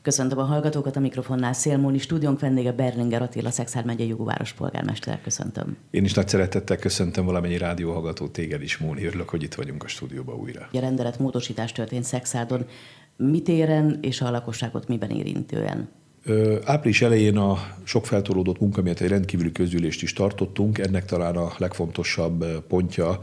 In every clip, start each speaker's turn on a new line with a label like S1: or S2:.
S1: Köszöntöm a hallgatókat, a mikrofonnál Szélmóni, stúdiónk vendége Berlinger Attila, Szekszárd megye jogúváros polgármester. Köszöntöm.
S2: Én is nagy szeretettel köszöntöm valamennyi rádióhallgató, téged is, Móni. Örülök, hogy itt vagyunk a stúdióban újra.
S1: A rendelet módosítás történt Szekszárdon. Mit éren és a lakosságot miben érintően?
S2: Április elején a sok feltorlódott munka miatt egy rendkívüli közgyűlést is tartottunk. Ennek talán a legfontosabb pontja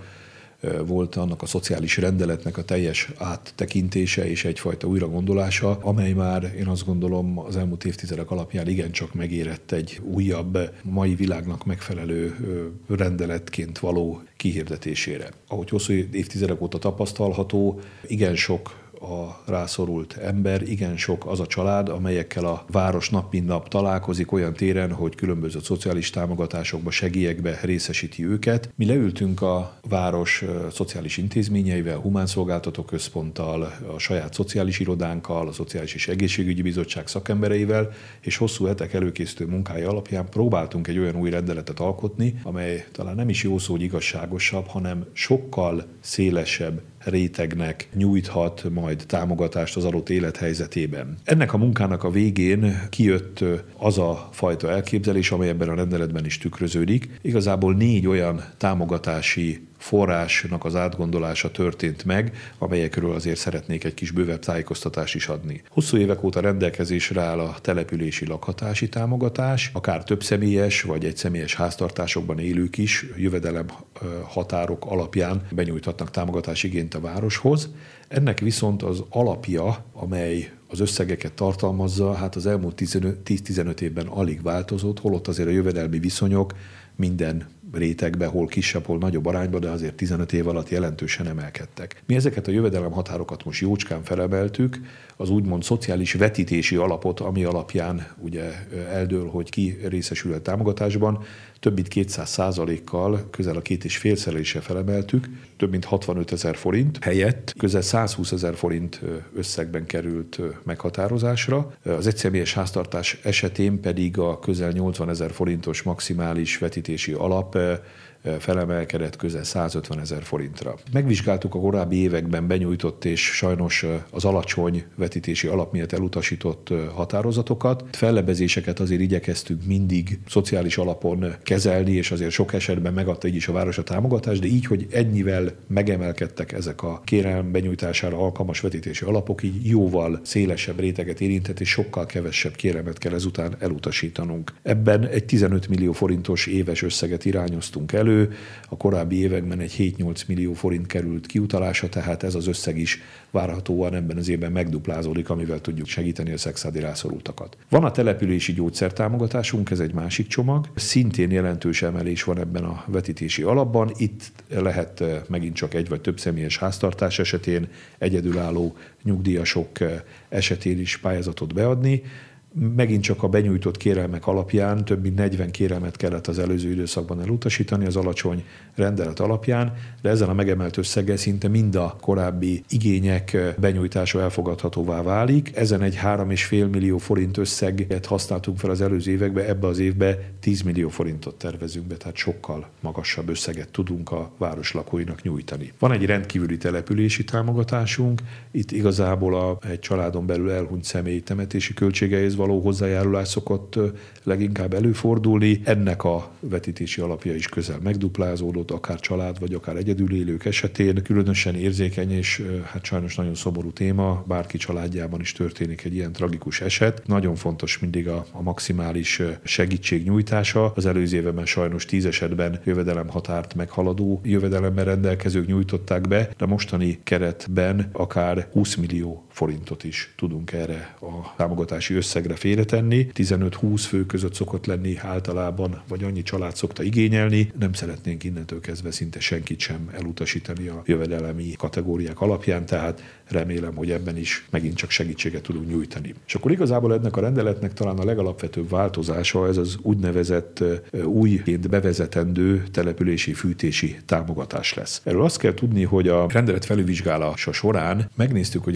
S2: volt annak a szociális rendeletnek a teljes áttekintése és egyfajta újragondolása, amely már, én azt gondolom, az elmúlt évtizedek alapján igencsak megérett egy újabb, mai világnak megfelelő rendeletként való kihirdetésére. Ahogy hosszú évtizedek óta tapasztalható, igen sok a rászorult ember, igen sok az a család, amelyekkel a város nap mint nap találkozik olyan téren, hogy különböző szociális támogatásokba, segélyekbe részesíti őket. Mi leültünk a város szociális intézményeivel, humánszolgáltató központtal, a saját szociális irodánkkal, a Szociális és Egészségügyi Bizottság szakembereivel, és hosszú hetek előkészítő munkája alapján próbáltunk egy olyan új rendeletet alkotni, amely talán nem is jó szó, hogy igazságosabb, hanem sokkal szélesebb rétegnek nyújthat majd támogatást az adott élethelyzetében. Ennek a munkának a végén kijött az a fajta elképzelés, amely ebben a rendeletben is tükröződik. Igazából 4 olyan támogatási forrásnak az átgondolása történt meg, amelyekről azért szeretnék egy kis bővebb tájékoztatást is adni. Hosszú évek óta rendelkezésre áll a települési lakhatási támogatás, akár többszemélyes vagy egyszemélyes háztartásokban élők is jövedelem határok alapján benyújthatnak támogatási igényt a városhoz. Ennek viszont az alapja, amely az összegeket tartalmazza, hát az elmúlt 10-15 évben alig változott, holott azért a jövedelmi viszonyok minden rétegben, hol kisebb, hol nagyobb arányban, de azért 15 év alatt jelentősen emelkedtek. Mi ezeket a jövedelem határokat most jócskán felemeltük, az úgymond szociális vetítési alapot, ami alapján ugye eldől, hogy ki részesül a támogatásban, több mint 200%-kal, közel a 2,5-szeresre felemeltük, több mint 65 000 forint helyett közel 120 000 forint összegben került meghatározásra. Az egyszemélyes háztartás esetén pedig a közel 80 000 forintos maximális vetítési alap felemelkedett közel 150 000 forintra. Megvizsgáltuk a korábbi években benyújtott és sajnos az alacsony vetítési alap miatt elutasított határozatokat. Fellebezéseket azért igyekeztünk mindig szociális alapon kezelni, és azért sok esetben megadta így is a város a támogatást, de így, hogy ennyivel megemelkedtek ezek a kérelem benyújtására alkalmas vetítési alapok, így jóval szélesebb réteget érintett, és sokkal kevesebb kérelmet kell ezután elutasítanunk. Ebben egy 15 millió forintos éves összeget irányoztunk elő, a korábbi években egy 7-8 millió forint került kiutalásra, tehát ez az összeg is várhatóan ebben az évben megduplázódik, amivel tudjuk segíteni a szekszárdi rászorultakat. Van a települési gyógyszertámogatásunk, ez egy másik csomag. Szintén jelentős emelés van ebben a vetítési alapban. Itt lehet megint csak egy vagy több személyes háztartás esetén, egyedülálló nyugdíjasok esetén is pályázatot beadni. Megint csak a benyújtott kérelmek alapján több mint 40 kérelmet kellett az előző időszakban elutasítani az alacsony rendelet alapján, de ezen a megemelt összeggel szinte mind a korábbi igények benyújtása elfogadhatóvá válik. Ezen egy 3,5 millió forint összeget használtunk fel az előző években, ebbe az évben 10 millió forintot tervezünk be, tehát sokkal magasabb összeget tudunk a város lakóinak nyújtani. Van egy rendkívüli települési támogatásunk, itt igazából egy családon belül elhunyt személy temetési költségeihez való hozzájárulás szokott leginkább előfordulni. Ennek a vetítési alapja is közel megduplázódott, akár család vagy akár egyedül élők esetén. Különösen érzékeny és hát sajnos nagyon szomorú téma, bárki családjában is történik egy ilyen tragikus eset. Nagyon fontos mindig a maximális segítség nyújtása. Az előző évben sajnos 10 esetben jövedelemhatárt meghaladó jövedelemmel rendelkezők nyújtották be, de mostani keretben akár 20 millió forintot is tudunk erre a támogatási összegre félretenni. 15-20 fő között szokott lenni általában, vagy annyi család szokta igényelni. Nem szeretnénk innentől kezdve szinte senkit sem elutasítani a jövedelemi kategóriák alapján, tehát remélem, hogy ebben is megint csak segítséget tudunk nyújtani. És akkor igazából ennek a rendeletnek talán a legalapvetőbb változása ez az úgynevezett újként bevezetendő települési fűtési támogatás lesz. Erről azt kell tudni, hogy a rendelet felülvizsgálása során megnéztük, hogy az előző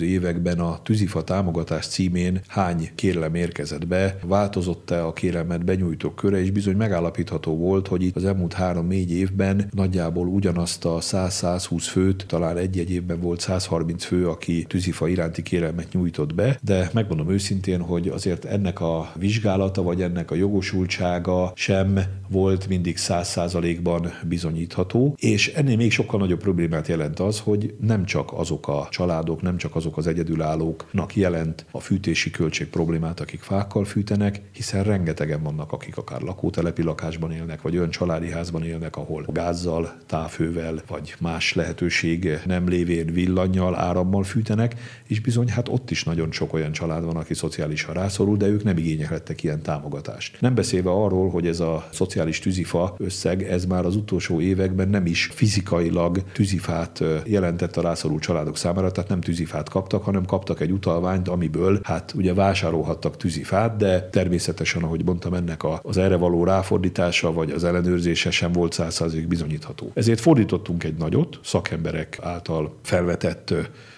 S2: években a tűzifa támogatás címén hány kérelem érkezett be, változott-e a kérelmet benyújtók köre, és bizony megállapítható volt, hogy itt az elmúlt 3-4 évben nagyjából ugyanazt a 100-120 főt, talán egy-egy évben volt 130 fő, aki tűzifa iránti kérelmet nyújtott be, de megmondom őszintén, hogy azért ennek a vizsgálata, vagy ennek a jogosultsága sem volt mindig 100%-ban bizonyítható, és ennél még sokkal nagyobb problémát jelent az, hogy nem csak azok a családok, nem csak azok az egyedülállóknak jelent a fűtési költség problémát, akik fákkal fűtenek, hiszen rengetegen vannak, akik akár lakótelepi lakásban élnek, vagy olyan családi házban élnek, ahol gázzal, távhővel, vagy más lehetőség nem lévén villannyal, árammal fűtenek, és bizony hát ott is nagyon sok olyan család van, aki szociálisan rászorul, de ők nem igényelhettek ilyen támogatást. Nem beszélve arról, hogy ez a szociális tűzifa összeg, ez már az utolsó években nem is fizikailag tűzifát jelentett a rászorult családok számára, tehát nem tűzifát kaptak, hanem kaptak egy utalványt, amiből hát ugye vásárolhattak tűzifát, de természetesen, ahogy mondtam, ennek az erre való ráfordítása vagy az ellenőrzése sem volt 100% bizonyítható. Ezért fordítottunk egy nagyot szakemberek által felvetett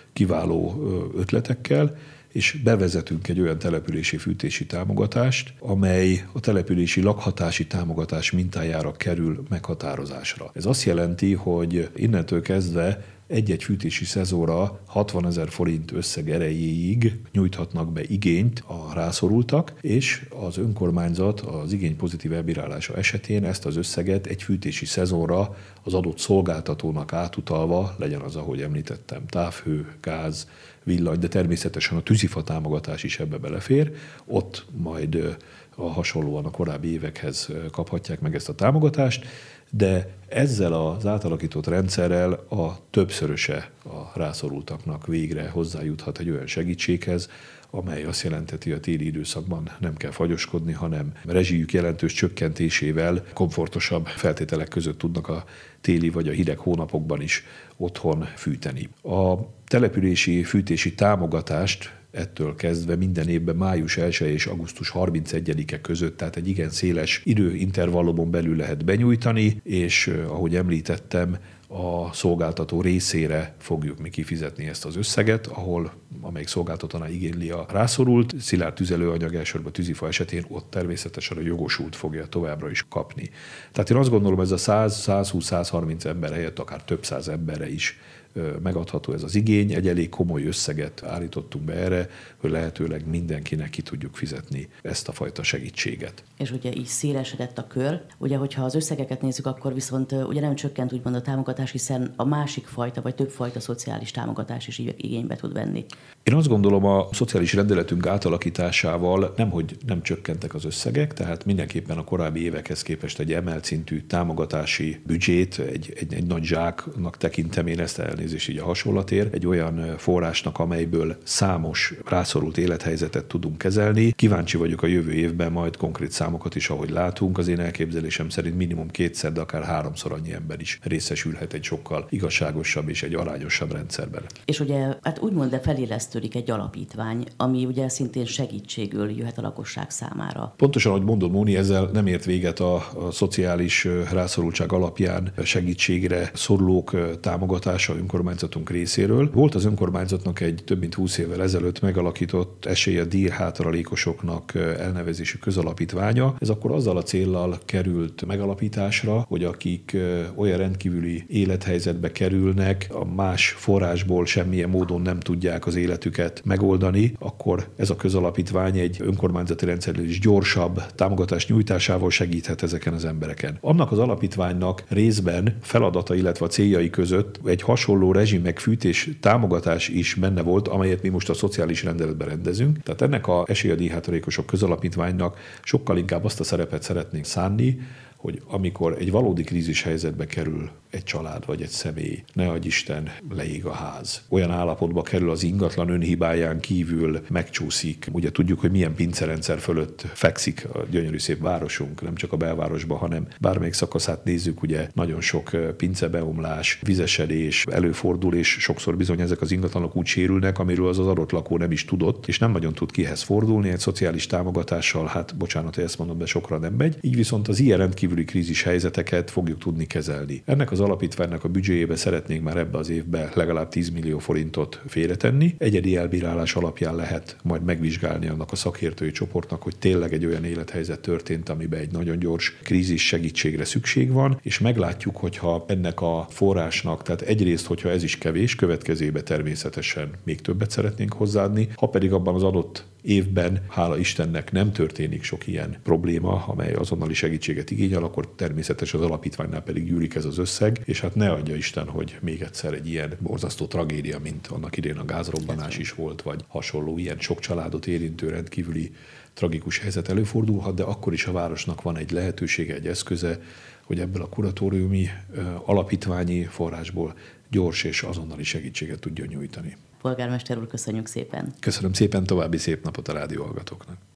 S2: kiváló ötletekkel, és bevezetünk egy olyan települési fűtési támogatást, amely a települési lakhatási támogatás mintájára kerül meghatározásra. Ez azt jelenti, hogy innentől kezdve egy-egy fűtési szezonra 60 000 forint összeg erejéig nyújthatnak be igényt a rászorultak, és az önkormányzat az igény pozitív elbírálása esetén ezt az összeget egy fűtési szezonra az adott szolgáltatónak átutalva, legyen az, ahogy említettem, távhő, gáz, villany, de természetesen a tűzifa támogatás is ebbe belefér, ott majd hasonlóan a korábbi évekhez kaphatják meg ezt a támogatást, de ezzel az átalakított rendszerrel a többszöröse a rászorultaknak végre hozzájuthat egy olyan segítséghez, amely azt jelenteti, hogy a téli időszakban nem kell fagyoskodni, hanem rezsijük jelentős csökkentésével komfortosabb feltételek között tudnak a téli vagy a hideg hónapokban is otthon fűteni. A települési fűtési támogatást ettől kezdve minden évben május 1 és augusztus 31-e között, tehát egy igen széles időintervallumon belül lehet benyújtani, és ahogy említettem, a szolgáltató részére fogjuk mi kifizetni ezt az összeget, amelyik szolgáltatónál igényli a rászorult, szilárd tüzelőanyag, elsősorban tűzifa esetén ott természetesen a jogosult fogja továbbra is kapni. Tehát én azt gondolom, ez a 100-120-130 ember helyett akár több száz emberre is megadható ez az igény. Egy elég komoly összeget állítottunk be erre, hogy lehetőleg mindenkinek ki tudjuk fizetni ezt a fajta segítséget.
S1: És ugye így szélesedett a kör. Ugye, hogyha az összegeket nézzük, akkor viszont ugye nem csökkent úgymond a támogatás, hiszen a másik fajta, vagy több fajta szociális támogatás is igénybe tud venni.
S2: Én azt gondolom, a szociális rendeletünk átalakításával nemhogy nem csökkentek az összegek, tehát mindenképpen a korábbi évekhez képest egy emelt szintű támogatási büdzsét, egy nagy zsáknak tekintem én ezt, elnézést így a hasonlatért, egy olyan forrásnak, amelyből számos rászorult élethelyzetet tudunk kezelni. Kíváncsi vagyok a jövő évben majd konkrét számokat is, ahogy látunk. Az én elképzelésem szerint minimum 2-szer, de akár 3-szor annyi ember is részesülhet egy sokkal igazságosabb és egy arányosabb rendszerben.
S1: És ugye hát úgymond felélesztődik egy alapítvány, ami ugye szintén segítségül jöhet a lakosság számára.
S2: Pontosan, ahogy mondod, Móni, ezzel nem ért véget a szociális rászorultság alapján segítségre szorulók támogatása önkormányzatunk részéről. Volt az önkormányzatnak egy több mint 20 évvel ezelőtt megalakított esélye díjhátralékosoknak elnevezésű közalapítványa. Ez akkor azzal a céllal került megalapításra, hogy akik olyan rendkívüli élethelyzetbe kerülnek, a más forrásból semmilyen módon nem tudják az életüket megoldani, akkor ez a közalapítvány egy önkormányzati rendszerrel is gyorsabb támogatás nyújtásával segíthet ezeken az embereken. Annak az alapítványnak részben feladata, illetve a céljai között egy hasonló rezsimegfűtés támogatás is benne volt, amelyet mi most a szociális rendeletben rendezünk. Tehát ennek a esélyadíjhátralékosok közalapítványnak sokkal inkább azt a szerepet szeretnénk szánni, hogy amikor egy valódi krízis helyzetbe kerül egy család vagy egy személy, ne adj Isten, leég a ház. Olyan állapotba kerül az ingatlan önhibáján kívül, megcsúszik. Ugye tudjuk, hogy milyen pincerendszer fölött fekszik a gyönyörű szép városunk, nem csak a belvárosban, hanem bármelyik szakaszát nézzük, ugye nagyon sok pincebeomlás, vizesedés előfordul, és sokszor bizony ezek az ingatlanok úgy sérülnek, amiről az adott lakó nem is tudott, és nem nagyon tud kihez fordulni, egy szociális támogatással, hát bocsánat, hogy ezt mondom, de sokra nem megy. Így viszont az ilyen rendkívül rendkívüli krízis helyzeteket fogjuk tudni kezelni. Ennek az alapítványnak a büdzséjébe szeretnénk már ebbe az évben legalább 10 millió forintot félretenni. Egyedi elbírálás alapján lehet majd megvizsgálni annak a szakértői csoportnak, hogy tényleg egy olyan élethelyzet történt, amiben egy nagyon gyors krízis segítségre szükség van, és meglátjuk, hogyha ennek a forrásnak, tehát egyrészt, hogyha ez is kevés, következőbe természetesen még többet szeretnénk hozzáadni, ha pedig abban az adott évben, hála Istennek nem történik sok ilyen probléma, amely azonnali segítséget igényel, akkor természetesen az alapítványnál pedig gyűlik ez az összeg, és hát ne adja Isten, hogy még egyszer egy ilyen borzasztó tragédia, mint annak idén a gázrobbanás is volt, vagy hasonló ilyen sok családot érintő rendkívüli tragikus helyzet előfordulhat, de akkor is a városnak van egy lehetősége, egy eszköze, hogy ebből a kuratóriumi alapítványi forrásból gyors és azonnali segítséget tudjon nyújtani.
S1: Polgármester úr, köszönjük szépen!
S2: Köszönöm szépen, további szép napot a rádióhallgatóknak!